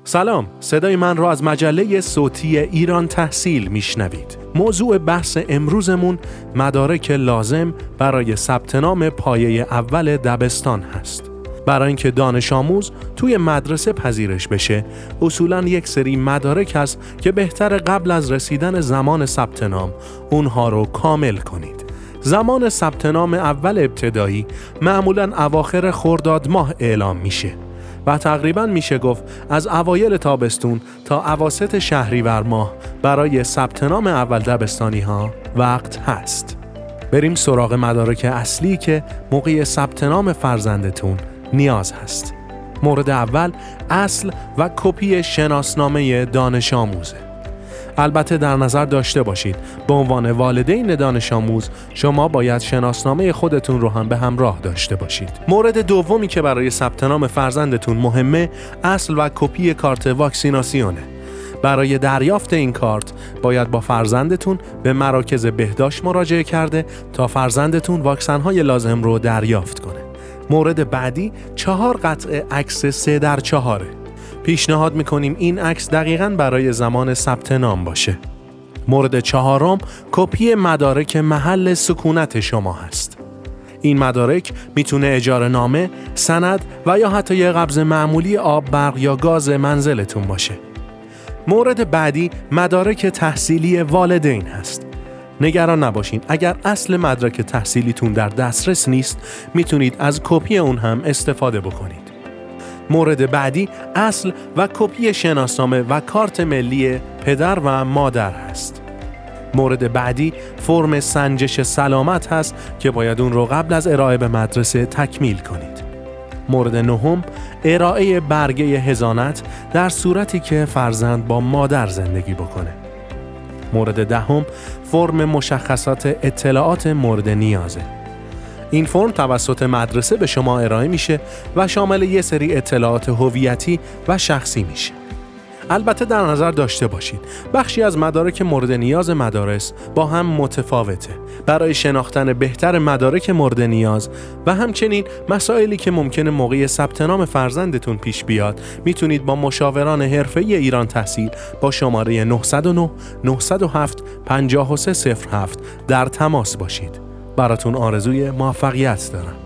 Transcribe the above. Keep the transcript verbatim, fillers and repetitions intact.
سلام، صدای من را از مجله صوتی ایران تحصیل میشنوید. موضوع بحث امروزمون مدارک لازم برای ثبت نام پایه اول دبستان هست. برای اینکه دانش آموز توی مدرسه پذیرش بشه، اصولاً یک سری مدارک هست که بهتر قبل از رسیدن زمان ثبت نام اونها رو کامل کنید. زمان ثبت نام اول ابتدایی معمولاً اواخر خرداد ماه اعلام میشه و تقریباً میشه گفت از اوایل تابستون تا اواسط شهریور ماه برای ثبت نام اول دبستانی ها وقت هست. بریم سراغ مدارک اصلی که موقع ثبت نام فرزندتون نیاز هست. مورد اول اصل و کپی شناسنامه دانش آموزه. البته در نظر داشته باشید به عنوان والدین دانش آموز شما باید شناسنامه خودتون رو هم به همراه داشته باشید. مورد دومی که برای ثبت نام فرزندتون مهمه اصل و کپی کارت واکسیناسیونه. برای دریافت این کارت باید با فرزندتون به مراکز بهداشت مراجعه کرده تا فرزندتون واکسن‌های لازم رو دریافت کنه. مورد بعدی چهار قطعه عکس سه در چهاره. پیشنهاد میکنیم این عکس دقیقاً برای زمان ثبت نام باشه. مورد چهارم کپی مدارک محل سکونت شما هست. این مدارک میتونه اجاره نامه، سند و یا حتی یه قبض معمولی آب، برق یا گاز منزلتون باشه. مورد بعدی مدارک تحصیلی والدین هست. نگران نباشین، اگر اصل مدرک تحصیلیتون در دسترس نیست میتونید از کپی اون هم استفاده بکنید. مورد بعدی اصل و کپی شناسنامه و کارت ملی پدر و مادر هست. مورد بعدی فرم سنجش سلامت هست که باید اون رو قبل از ارائه به مدرسه تکمیل کنید. مورد نهم ارائه برگه حضانت در صورتی که فرزند با مادر زندگی بکنه. مورد دهم فرم مشخصات اطلاعات مورد نیازه. این فرم توسط مدرسه به شما ارائه میشه و شامل یه سری اطلاعات هویتی و شخصی میشه. البته در نظر داشته باشید بخشی از مدارک مورد نیاز مدارس با هم متفاوته. برای شناختن بهتر مدارک مورد نیاز و همچنین مسائلی که ممکنه موقع ثبت نام فرزندتون پیش بیاد میتونید با مشاوران حرفه‌ای ایران تحصیل با شماره نه صفر نه نه صفر هفت پنج سه صفر هفت در تماس باشید. براتون آرزوی موفقیت دارم.